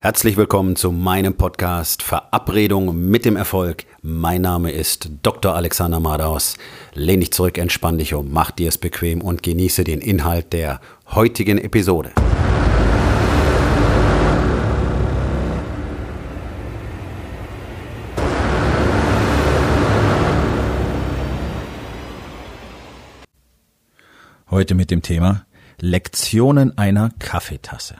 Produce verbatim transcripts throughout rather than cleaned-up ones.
Herzlich willkommen zu meinem Podcast Verabredung mit dem Erfolg. Mein Name ist Doktor Alexander Madaus. Lehn dich zurück, entspann dich um, mach dir es bequem und genieße den Inhalt der heutigen Episode. Heute mit dem Thema Lektionen einer Kaffeetasse.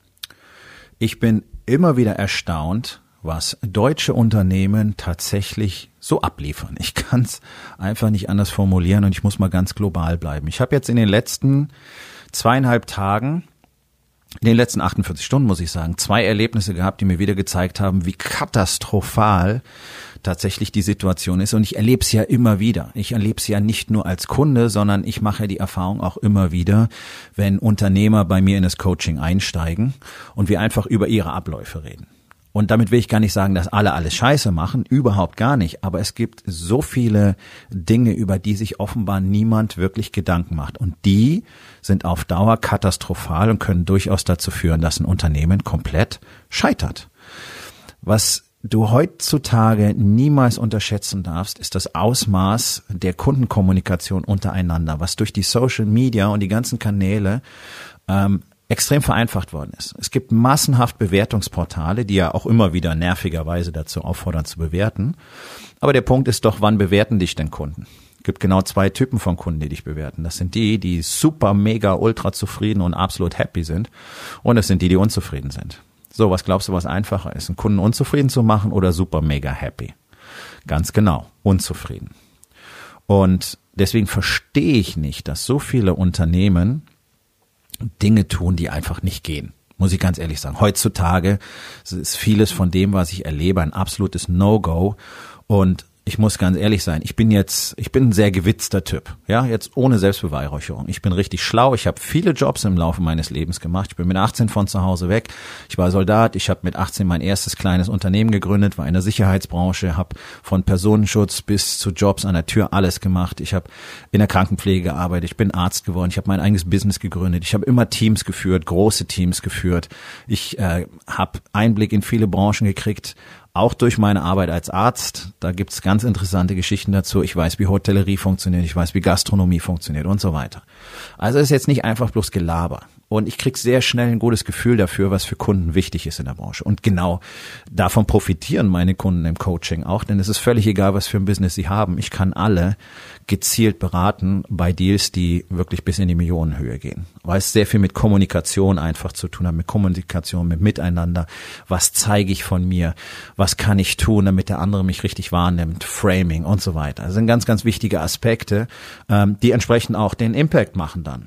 Ich bin immer wieder erstaunt, was deutsche Unternehmen tatsächlich so abliefern. Ich kann es einfach nicht anders formulieren und ich muss mal ganz global bleiben. Ich habe jetzt in den letzten zweieinhalb Tagen, in den letzten achtundvierzig Stunden muss ich sagen, zwei Erlebnisse gehabt, die mir wieder gezeigt haben, wie katastrophal tatsächlich die Situation ist. Und ich erlebe es ja immer wieder. Ich erlebe es ja nicht nur als Kunde, sondern ich mache die Erfahrung auch immer wieder, wenn Unternehmer bei mir in das Coaching einsteigen und wir einfach über ihre Abläufe reden. Und damit will ich gar nicht sagen, dass alle alles Scheiße machen, überhaupt gar nicht. Aber es gibt so viele Dinge, über die sich offenbar niemand wirklich Gedanken macht. Und die sind auf Dauer katastrophal und können durchaus dazu führen, dass ein Unternehmen komplett scheitert. Was du heutzutage niemals unterschätzen darfst, ist das Ausmaß der Kundenkommunikation untereinander, was durch die Social Media und die ganzen Kanäle ähm, extrem vereinfacht worden ist. Es gibt massenhaft Bewertungsportale, die ja auch immer wieder nervigerweise dazu auffordern zu bewerten. Aber der Punkt ist doch, wann bewerten dich denn Kunden? Es gibt genau zwei Typen von Kunden, die dich bewerten. Das sind die, die super, mega, ultra zufrieden und absolut happy sind. Und es sind die, die unzufrieden sind. So, was glaubst du, was einfacher ist, einen Kunden unzufrieden zu machen oder super mega happy? Ganz genau, unzufrieden. Und deswegen verstehe ich nicht, dass so viele Unternehmen Dinge tun, die einfach nicht gehen. Muss ich ganz ehrlich sagen. Heutzutage ist vieles von dem, was ich erlebe, ein absolutes No-Go. Und ich muss ganz ehrlich sein, ich bin jetzt, ich bin ein sehr gewitzter Typ, ja, jetzt ohne Selbstbeweihräucherung. Ich bin richtig schlau, ich habe viele Jobs im Laufe meines Lebens gemacht. Ich bin mit achtzehn von zu Hause weg, ich war Soldat, ich habe mit achtzehn mein erstes kleines Unternehmen gegründet, war in der Sicherheitsbranche, habe von Personenschutz bis zu Jobs an der Tür alles gemacht. Ich habe in der Krankenpflege gearbeitet, ich bin Arzt geworden, ich habe mein eigenes Business gegründet, ich habe immer Teams geführt, große Teams geführt. Ich äh, habe Einblick in viele Branchen gekriegt, auch durch meine Arbeit als Arzt. Da gibt's ganz interessante Geschichten dazu. Ich weiß, wie Hotellerie funktioniert, ich weiß, wie Gastronomie funktioniert und so weiter. Also es ist jetzt nicht einfach bloß Gelaber. Und ich krieg sehr schnell ein gutes Gefühl dafür, was für Kunden wichtig ist in der Branche. Und genau davon profitieren meine Kunden im Coaching auch, denn es ist völlig egal, was für ein Business sie haben. Ich kann alle gezielt beraten bei Deals, die wirklich bis in die Millionenhöhe gehen. Weil es sehr viel mit Kommunikation einfach zu tun hat, mit Kommunikation, mit Miteinander. Was zeige ich von mir? Was kann ich tun, damit der andere mich richtig wahrnimmt? Framing und so weiter. Das sind ganz, ganz wichtige Aspekte, die entsprechend auch den Impact machen dann.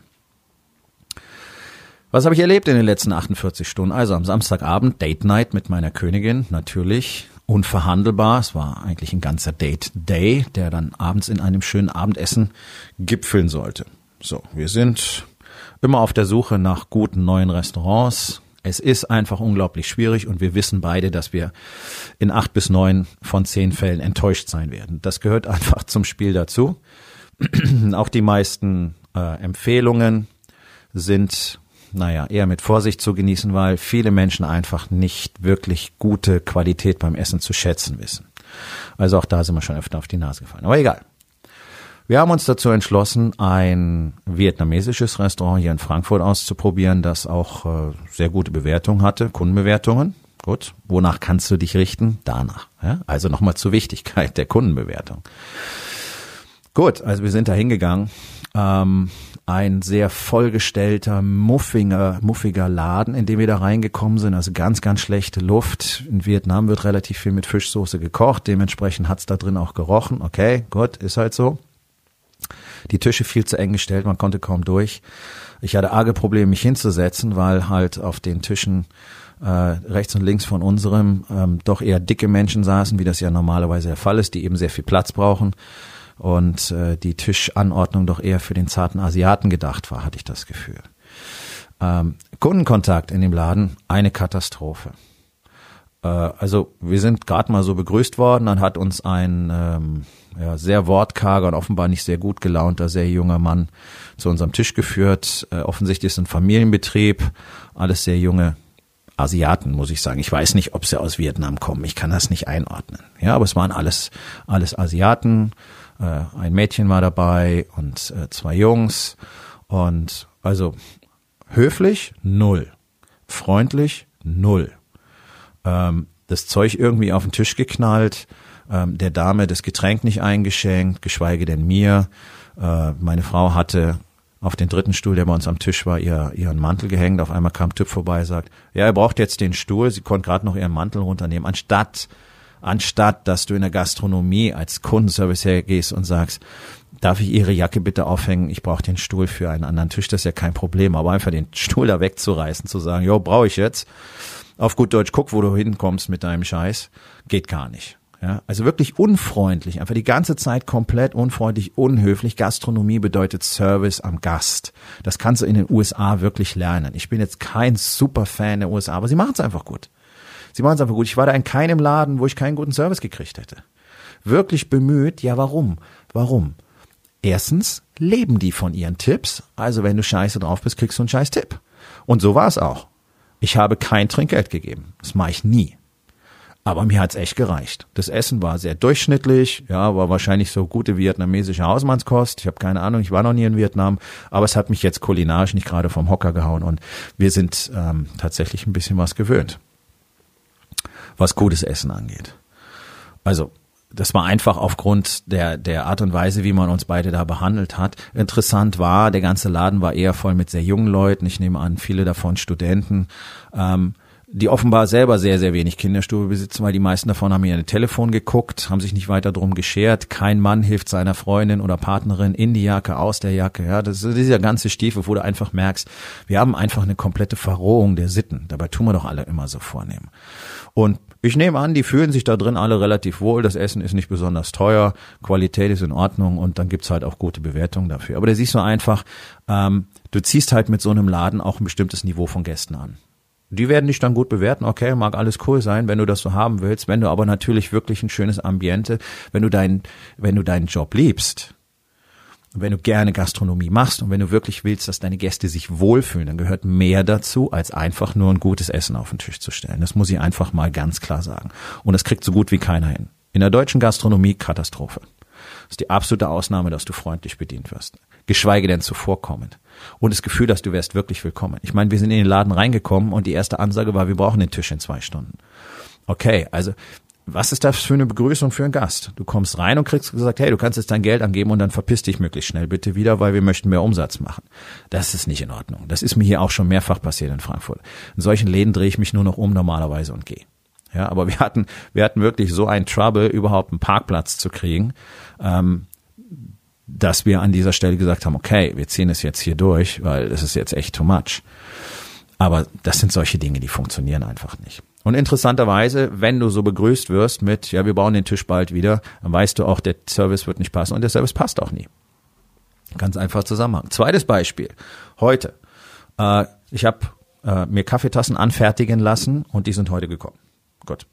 Was habe ich erlebt in den letzten achtundvierzig Stunden? Also am Samstagabend Date Night mit meiner Königin, natürlich unverhandelbar. Es war eigentlich ein ganzer Date Day, der dann abends in einem schönen Abendessen gipfeln sollte. So, wir sind immer auf der Suche nach guten neuen Restaurants. Es ist einfach unglaublich schwierig und wir wissen beide, dass wir in acht bis neun von zehn Fällen enttäuscht sein werden. Das gehört einfach zum Spiel dazu. Auch die meisten äh, Empfehlungen sind naja, eher mit Vorsicht zu genießen, weil viele Menschen einfach nicht wirklich gute Qualität beim Essen zu schätzen wissen. Also auch da sind wir schon öfter auf die Nase gefallen. Aber egal. Wir haben uns dazu entschlossen, ein vietnamesisches Restaurant hier in Frankfurt auszuprobieren, das auch äh, sehr gute Bewertungen hatte, Kundenbewertungen. Gut, wonach kannst du dich richten? Danach. Ja? Also nochmal zur Wichtigkeit der Kundenbewertung. Gut, also wir sind da hingegangen. Ähm, ein sehr vollgestellter, muffiger, muffiger Laden, in dem wir da reingekommen sind. Also ganz, ganz schlechte Luft. In Vietnam wird relativ viel mit Fischsoße gekocht. Dementsprechend hat's da drin auch gerochen. Okay, gut, ist halt so. Die Tische viel zu eng gestellt, man konnte kaum durch. Ich hatte arge Probleme, mich hinzusetzen, weil halt auf den Tischen äh, rechts und links von unserem ähm, doch eher dicke Menschen saßen, wie das ja normalerweise der Fall ist, die eben sehr viel Platz brauchen. Und äh, die Tischanordnung doch eher für den zarten Asiaten gedacht war, hatte ich das Gefühl. Ähm, Kundenkontakt in dem Laden, eine Katastrophe. Äh, also wir sind gerade mal so begrüßt worden, dann hat uns ein ähm, ja, sehr wortkarger und offenbar nicht sehr gut gelaunter, sehr junger Mann zu unserem Tisch geführt. Äh, offensichtlich ist es ein Familienbetrieb, alles sehr junge Asiaten, muss ich sagen. Ich weiß nicht, ob sie aus Vietnam kommen. Ich kann das nicht einordnen. Ja, aber es waren alles, alles Asiaten. Äh, ein Mädchen war dabei und äh, zwei Jungs. Und also höflich, null. Freundlich, null. Ähm, das Zeug irgendwie auf den Tisch geknallt, ähm, der Dame das Getränk nicht eingeschenkt, geschweige denn mir. Äh, meine Frau hatte auf den dritten Stuhl, der bei uns am Tisch war, ihr, ihren Mantel gehängt. Auf einmal kam Typ vorbei, sagt, ja, er braucht jetzt den Stuhl. Sie konnte gerade noch ihren Mantel runternehmen. Anstatt, anstatt, dass du in der Gastronomie als Kundenservice hergehst und sagst, darf ich Ihre Jacke bitte aufhängen? Ich brauche den Stuhl für einen anderen Tisch. Das ist ja kein Problem. Aber einfach den Stuhl da wegzureißen, zu sagen, jo, brauche ich jetzt. Auf gut Deutsch, guck, wo du hinkommst mit deinem Scheiß. Geht gar nicht. Ja, also wirklich unfreundlich, einfach die ganze Zeit komplett unfreundlich, unhöflich. Gastronomie bedeutet Service am Gast. Das kannst du in den U S A wirklich lernen. Ich bin jetzt kein Superfan der U S A, aber sie machen es einfach gut. Sie machen es einfach gut. Ich war da in keinem Laden, wo ich keinen guten Service gekriegt hätte. Wirklich bemüht. Ja, warum? Warum? Erstens leben die von ihren Tipps. Also wenn du scheiße drauf bist, kriegst du einen scheiß Tipp. Und so war es auch. Ich habe kein Trinkgeld gegeben. Das mache ich nie. Aber mir hat's echt gereicht. Das Essen war sehr durchschnittlich, ja, war wahrscheinlich so gute vietnamesische Hausmannskost. Ich habe keine Ahnung, ich war noch nie in Vietnam, aber es hat mich jetzt kulinarisch nicht gerade vom Hocker gehauen und wir sind ähm, tatsächlich ein bisschen was gewöhnt, was gutes Essen angeht. Also das war einfach aufgrund der der Art und Weise, wie man uns beide da behandelt hat. Interessant war, der ganze Laden war eher voll mit sehr jungen Leuten. Ich nehme an, viele davon Studenten. Ähm, die offenbar selber sehr, sehr wenig Kinderstube besitzen, weil die meisten davon haben ihr Telefon geguckt, haben sich nicht weiter drum geschert. Kein Mann hilft seiner Freundin oder Partnerin in die Jacke, aus der Jacke. Ja, das ist dieser ganze Stiefel, wo du einfach merkst, wir haben einfach eine komplette Verrohung der Sitten. Dabei tun wir doch alle immer so vornehmen. Und ich nehme an, die fühlen sich da drin alle relativ wohl. Das Essen ist nicht besonders teuer, Qualität ist in Ordnung und dann gibt's halt auch gute Bewertungen dafür. Aber da siehst du einfach, ähm, du ziehst halt mit so einem Laden auch ein bestimmtes Niveau von Gästen an. Die werden dich dann gut bewerten, okay, mag alles cool sein, wenn du das so haben willst, wenn du aber natürlich wirklich ein schönes Ambiente, wenn du deinen, wenn du deinen Job liebst, wenn du gerne Gastronomie machst und wenn du wirklich willst, dass deine Gäste sich wohlfühlen, dann gehört mehr dazu, als einfach nur ein gutes Essen auf den Tisch zu stellen. Das muss ich einfach mal ganz klar sagen. Und das kriegt so gut wie keiner hin. In der deutschen Gastronomie Katastrophe. Das ist die absolute Ausnahme, dass du freundlich bedient wirst. Geschweige denn zuvorkommend. Und das Gefühl, dass du wärst wirklich willkommen. Ich meine, wir sind in den Laden reingekommen und die erste Ansage war, wir brauchen den Tisch in zwei Stunden. Okay, also was ist das für eine Begrüßung für einen Gast? Du kommst rein und kriegst gesagt, hey, du kannst jetzt dein Geld angeben und dann verpiss dich möglichst schnell bitte wieder, weil wir möchten mehr Umsatz machen. Das ist nicht in Ordnung. Das ist mir hier auch schon mehrfach passiert in Frankfurt. In solchen Läden drehe ich mich nur noch um normalerweise und gehe. Ja, aber wir hatten, wir hatten wirklich so einen Trouble, überhaupt einen Parkplatz zu kriegen, ähm, dass wir an dieser Stelle gesagt haben, okay, wir ziehen es jetzt hier durch, weil das ist jetzt echt too much. Aber das sind solche Dinge, die funktionieren einfach nicht. Und interessanterweise, wenn du so begrüßt wirst mit, ja, wir bauen den Tisch bald wieder, dann weißt du auch, der Service wird nicht passen und der Service passt auch nie. Ganz einfach Zusammenhang. Zweites Beispiel. Heute. Äh, ich habe äh, mir Kaffeetassen anfertigen lassen und die sind heute gekommen. Gut.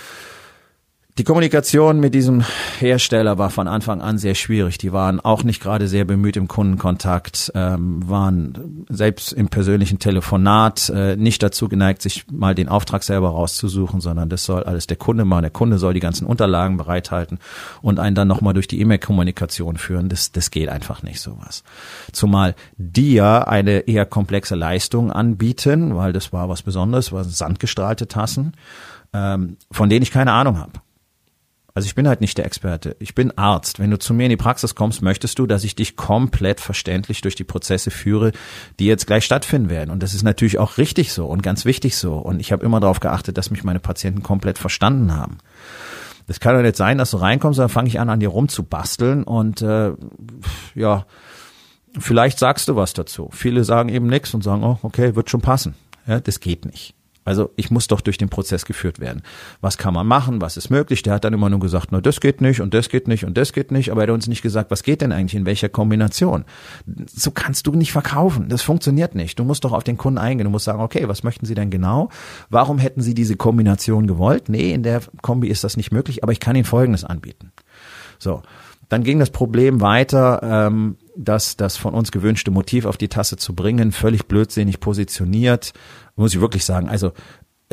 Die Kommunikation mit diesem Hersteller war von Anfang an sehr schwierig. Die waren auch nicht gerade sehr bemüht im Kundenkontakt, ähm, waren selbst im persönlichen Telefonat äh, nicht dazu geneigt, sich mal den Auftrag selber rauszusuchen, sondern das soll alles der Kunde machen. Der Kunde soll die ganzen Unterlagen bereithalten und einen dann nochmal durch die E-Mail-Kommunikation führen. Das, das geht einfach nicht, sowas. Zumal die ja eine eher komplexe Leistung anbieten, weil das war was Besonderes, war sandgestrahlte Tassen, ähm, von denen ich keine Ahnung habe. Also ich bin halt nicht der Experte. Ich bin Arzt. Wenn du zu mir in die Praxis kommst, möchtest du, dass ich dich komplett verständlich durch die Prozesse führe, die jetzt gleich stattfinden werden. Und das ist natürlich auch richtig so und ganz wichtig so. Und ich habe immer darauf geachtet, dass mich meine Patienten komplett verstanden haben. Das kann doch nicht sein, dass du reinkommst, dann fange ich an, an dir rumzubasteln und äh, ja, vielleicht sagst du was dazu. Viele sagen eben nichts und sagen, oh, okay, wird schon passen. Ja, das geht nicht. Also ich muss doch durch den Prozess geführt werden. Was kann man machen? Was ist möglich? Der hat dann immer nur gesagt, na, das geht nicht und das geht nicht und das geht nicht. Aber er hat uns nicht gesagt, was geht denn eigentlich in welcher Kombination? So kannst du nicht verkaufen. Das funktioniert nicht. Du musst doch auf den Kunden eingehen. Du musst sagen, okay, was möchten Sie denn genau? Warum hätten Sie diese Kombination gewollt? Nee, in der Kombi ist das nicht möglich, aber ich kann Ihnen Folgendes anbieten. So. Dann ging das Problem weiter, ähm, dass das von uns gewünschte Motiv auf die Tasse zu bringen, völlig blödsinnig positioniert, muss ich wirklich sagen. Also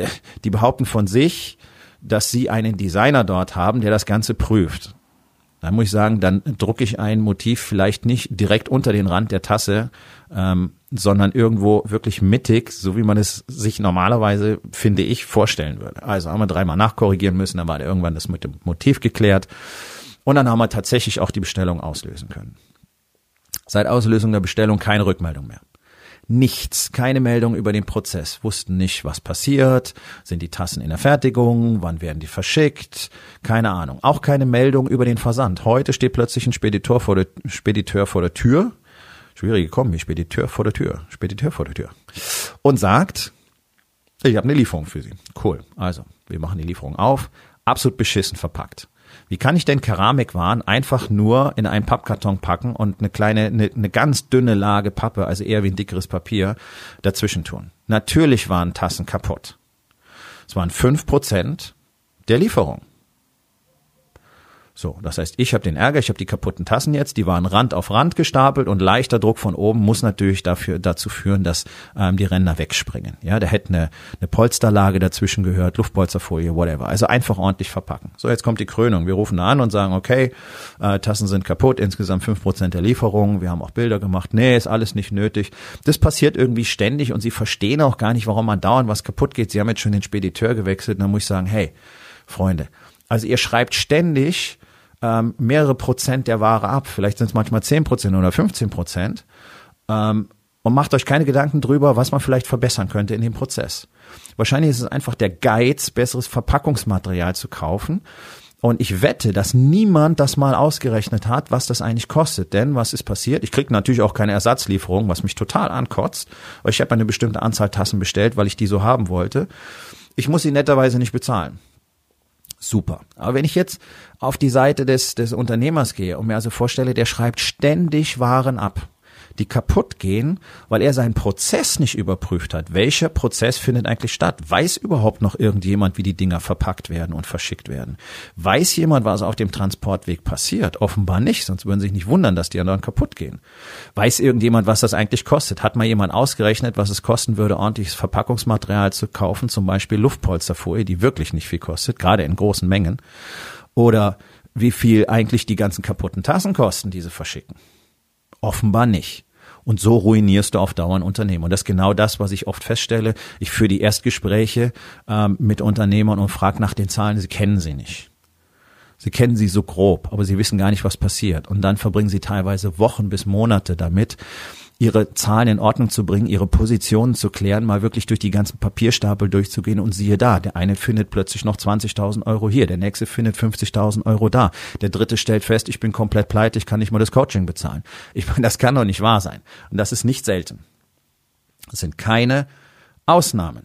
die behaupten von sich, dass sie einen Designer dort haben, der das Ganze prüft. Dann muss ich sagen, dann drucke ich ein Motiv vielleicht nicht direkt unter den Rand der Tasse, ähm, sondern irgendwo wirklich mittig, so wie man es sich normalerweise, finde ich, vorstellen würde. Also haben wir dreimal nachkorrigieren müssen, dann war irgendwann das mit dem Motiv geklärt und dann haben wir tatsächlich auch die Bestellung auslösen können. Seit Auslösung der Bestellung keine Rückmeldung mehr. Nichts, keine Meldung über den Prozess, wussten nicht, was passiert, sind die Tassen in der Fertigung, wann werden die verschickt, keine Ahnung. Auch keine Meldung über den Versand. Heute steht plötzlich ein Spediteur vor der, Spediteur vor der Tür, schwierige Kombi, Spediteur vor der Tür, Spediteur vor der Tür und sagt, ich habe eine Lieferung für Sie. Cool, also wir machen die Lieferung auf, absolut beschissen verpackt. Wie kann ich denn Keramikwaren einfach nur in einen Pappkarton packen und eine kleine, eine, eine ganz dünne Lage Pappe, also eher wie ein dickeres Papier, dazwischen tun? Natürlich waren Tassen kaputt. Es waren fünf Prozent der Lieferung. So, das heißt, ich habe den Ärger, ich habe die kaputten Tassen jetzt, die waren Rand auf Rand gestapelt und leichter Druck von oben muss natürlich dafür dazu führen, dass ähm, die Ränder wegspringen. Ja, da hätte eine, eine Polsterlage dazwischen gehört, Luftpolsterfolie, whatever. Also einfach ordentlich verpacken. So, jetzt kommt die Krönung. Wir rufen an und sagen, okay, äh, Tassen sind kaputt, insgesamt fünf Prozent der Lieferung. Wir haben auch Bilder gemacht. Nee, ist alles nicht nötig. Das passiert irgendwie ständig und sie verstehen auch gar nicht, warum man dauernd was kaputt geht. Sie haben jetzt schon den Spediteur gewechselt. Und dann muss ich sagen, hey, Freunde, also ihr schreibt ständig ähm, mehrere Prozent der Ware ab. Vielleicht sind es manchmal zehn Prozent oder fünfzehn Prozent. Ähm, und macht euch keine Gedanken drüber, was man vielleicht verbessern könnte in dem Prozess. Wahrscheinlich ist es einfach der Geiz, besseres Verpackungsmaterial zu kaufen. Und ich wette, dass niemand das mal ausgerechnet hat, was das eigentlich kostet. Denn was ist passiert? Ich kriege natürlich auch keine Ersatzlieferung, was mich total ankotzt. Weil ich habe eine bestimmte Anzahl Tassen bestellt, weil ich die so haben wollte. Ich muss sie netterweise nicht bezahlen. Super. Aber wenn ich jetzt auf die Seite des, des Unternehmers gehe und mir also vorstelle, der schreibt ständig Waren ab, die kaputt gehen, weil er seinen Prozess nicht überprüft hat. Welcher Prozess findet eigentlich statt? Weiß überhaupt noch irgendjemand, wie die Dinger verpackt werden und verschickt werden? Weiß jemand, was auf dem Transportweg passiert? Offenbar nicht, sonst würden sie sich nicht wundern, dass die anderen kaputt gehen. Weiß irgendjemand, was das eigentlich kostet? Hat mal jemand ausgerechnet, was es kosten würde, ordentliches Verpackungsmaterial zu kaufen, zum Beispiel Luftpolsterfolie, die wirklich nicht viel kostet, gerade in großen Mengen? Oder wie viel eigentlich die ganzen kaputten Tassen kosten, die sie verschicken? Offenbar nicht. Und so ruinierst du auf Dauer ein Unternehmen. Und das ist genau das, was ich oft feststelle. Ich führe die Erstgespräche ähm, mit Unternehmern und frage nach den Zahlen. Sie kennen sie nicht. Sie kennen sie so grob, aber sie wissen gar nicht, was passiert. Und dann verbringen sie teilweise Wochen bis Monate damit, ihre Zahlen in Ordnung zu bringen, ihre Positionen zu klären, mal wirklich durch die ganzen Papierstapel durchzugehen und siehe da, der eine findet plötzlich noch zwanzigtausend Euro hier, der nächste findet fünfzigtausend Euro da, der dritte stellt fest, ich bin komplett pleite, ich kann nicht mal das Coaching bezahlen. Ich meine, das kann doch nicht wahr sein. Und das ist nicht selten. Das sind keine Ausnahmen.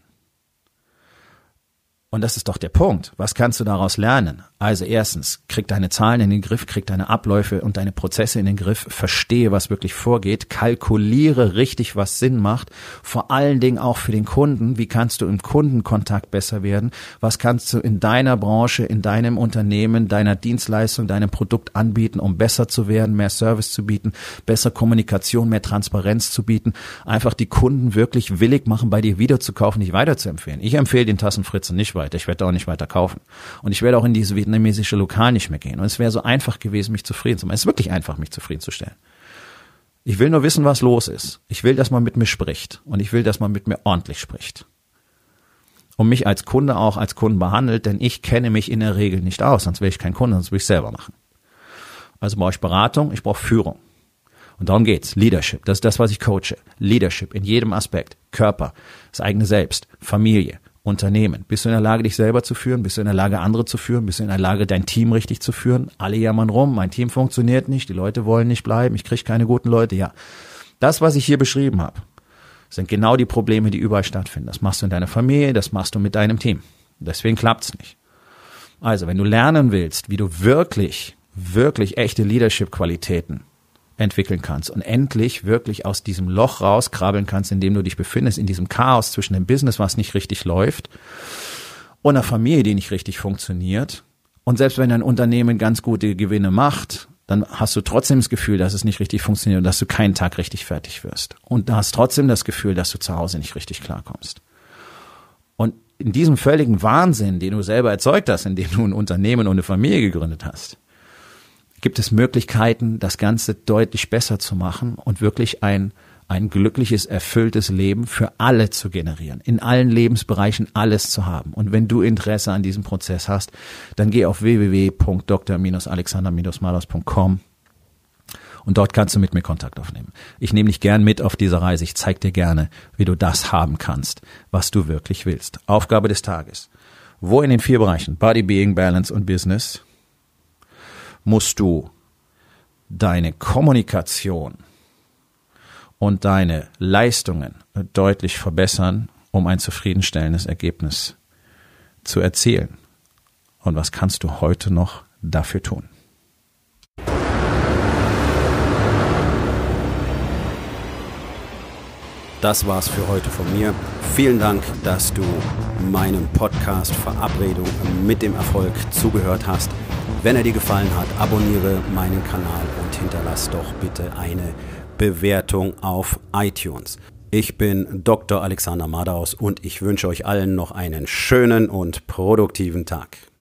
Und das ist doch der Punkt. Was kannst du daraus lernen? Also erstens, krieg deine Zahlen in den Griff, krieg deine Abläufe und deine Prozesse in den Griff, verstehe, was wirklich vorgeht, kalkuliere richtig, was Sinn macht, vor allen Dingen auch für den Kunden. Wie kannst du im Kundenkontakt besser werden? Was kannst du in deiner Branche, in deinem Unternehmen, deiner Dienstleistung, deinem Produkt anbieten, um besser zu werden, mehr Service zu bieten, besser Kommunikation, mehr Transparenz zu bieten, einfach die Kunden wirklich willig machen, bei dir wieder zu kaufen, dich weiterzuempfehlen. Ich empfehle den Tassenfritzen nicht weiter. Ich werde auch nicht weiter kaufen. Und ich werde auch in dieses vietnamesische Lokal nicht mehr gehen. Und es wäre so einfach gewesen, mich zufrieden zu machen. Es ist wirklich einfach, mich zufriedenzustellen. Ich will nur wissen, was los ist. Ich will, dass man mit mir spricht. Und ich will, dass man mit mir ordentlich spricht. Und mich als Kunde auch als Kunden behandelt, denn ich kenne mich in der Regel nicht aus. Sonst wäre ich kein Kunde, sonst würde ich es selber machen. Also brauche ich Beratung, ich brauche Führung. Und darum geht's. Leadership. Das ist das, was ich coache. Leadership in jedem Aspekt. Körper, das eigene Selbst, Familie, Unternehmen. Bist du in der Lage, dich selber zu führen? Bist du in der Lage, andere zu führen? Bist du in der Lage, dein Team richtig zu führen? Alle jammern rum, mein Team funktioniert nicht, die Leute wollen nicht bleiben, ich kriege keine guten Leute. Ja, das, was ich hier beschrieben habe, sind genau die Probleme, die überall stattfinden. Das machst du in deiner Familie, das machst du mit deinem Team. Deswegen klappt's nicht. Also, wenn du lernen willst, wie du wirklich, wirklich echte Leadership-Qualitäten entwickeln kannst und endlich wirklich aus diesem Loch rauskrabbeln kannst, in dem du dich befindest, in diesem Chaos zwischen dem Business, was nicht richtig läuft, und einer Familie, die nicht richtig funktioniert. Und selbst wenn dein Unternehmen ganz gute Gewinne macht, dann hast du trotzdem das Gefühl, dass es nicht richtig funktioniert und dass du keinen Tag richtig fertig wirst. Und du hast trotzdem das Gefühl, dass du zu Hause nicht richtig klarkommst. Und in diesem völligen Wahnsinn, den du selber erzeugt hast, indem du ein Unternehmen und eine Familie gegründet hast, gibt es Möglichkeiten, das Ganze deutlich besser zu machen und wirklich ein, ein glückliches, erfülltes Leben für alle zu generieren, in allen Lebensbereichen alles zu haben. Und wenn du Interesse an diesem Prozess hast, dann geh auf w w w punkt dr alexander malers punkt com und dort kannst du mit mir Kontakt aufnehmen. Ich nehme dich gern mit auf diese Reise. Ich zeige dir gerne, wie du das haben kannst, was du wirklich willst. Aufgabe des Tages. Wo in den vier Bereichen Body, Being, Balance und Business musst du deine Kommunikation und deine Leistungen deutlich verbessern, um ein zufriedenstellendes Ergebnis zu erzielen? Und was kannst du heute noch dafür tun? Das war's für heute von mir. Vielen Dank, dass du meinem Podcast Verabredung mit dem Erfolg zugehört hast. Wenn er dir gefallen hat, abonniere meinen Kanal und hinterlass doch bitte eine Bewertung auf iTunes. Ich bin Doktor Alexander Madaus und ich wünsche euch allen noch einen schönen und produktiven Tag.